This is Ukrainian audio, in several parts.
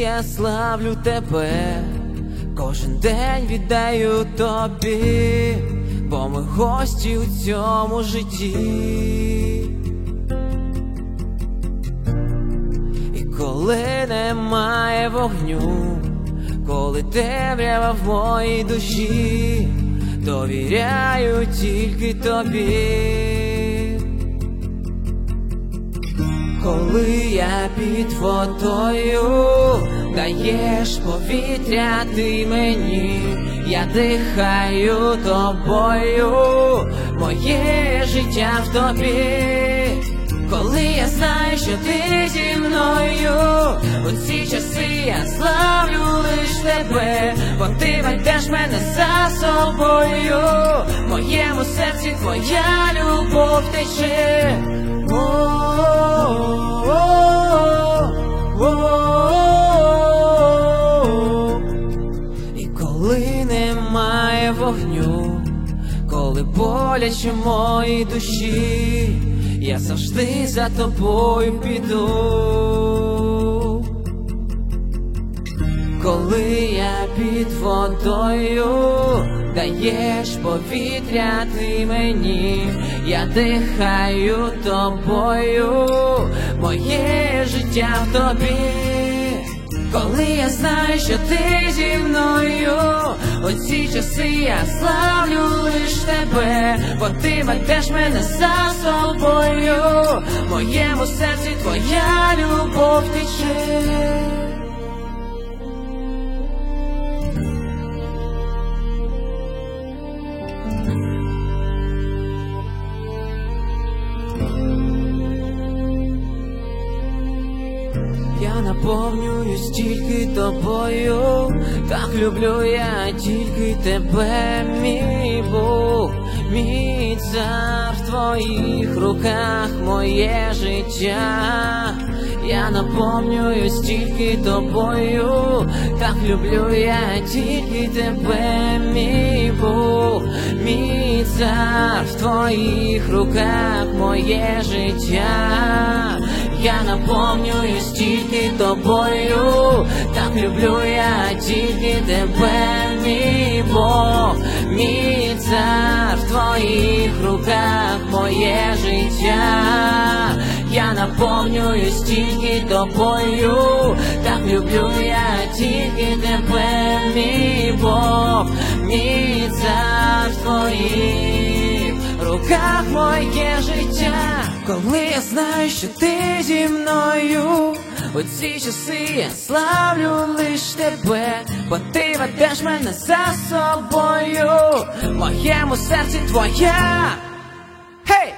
я славлю тебе, кожен день віддаю тобі, бо ми гості у цьому житті. І коли немає вогню, коли темрява в моїй душі, довіряю тільки тобі. Коли я під водою, даєш повітря ти мені, я дихаю тобою, моє життя в тобі. Коли я знаю, що ти зі мною, у ці часи я славлю лиш тебе, бо ти ведеш мене за собою, в моєму серці твоя любов тече. І коли немає вогню, коли боляче в моїй душі, я завжди за тобою піду. Коли я під водою, даєш повітря ти мені, я дихаю тобою, моє життя в тобі. Коли я знаю, що ти зі мною, у ці часи я славлю лиш тебе, бо ти ведеш мене за собою, в моєму серці твоя любов тече. Я наповнююсь тільки тобою, так люблю я тільки тебе, мій Бог, мій цар, в твоїх руках моє життя. Я наповнююсь тільки тобою, так люблю я тільки тебе, мій Бог, мій цар, в твоїх руках моє життя. Я наповнююсь тільки тобою, так люблю я тільки тебе, мій Бог, мій цар, в твоїх руках моє життя. Я наповнююсь тільки тобою, так люблю я тільки тебе, мій Бог, мій цар, в твоїх руках моє життя. Коли я знаю, що ти зі мною, у ці часи я славлю лиш тебе, бо ти ведеш мене за собою, в моєму серці твоя. Хей!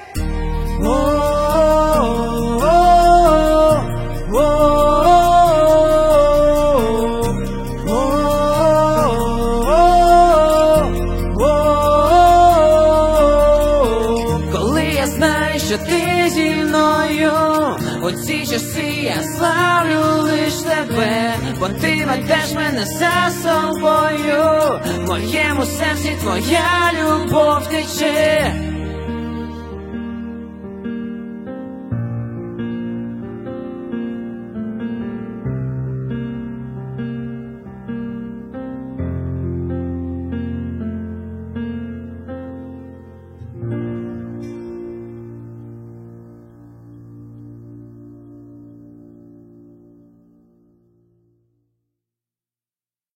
Коли я знаю, що ти зі мною, у ці часи я славлю лиш тебе, бо ти ведеш мене за собою, в моєму серці твоя любов тече.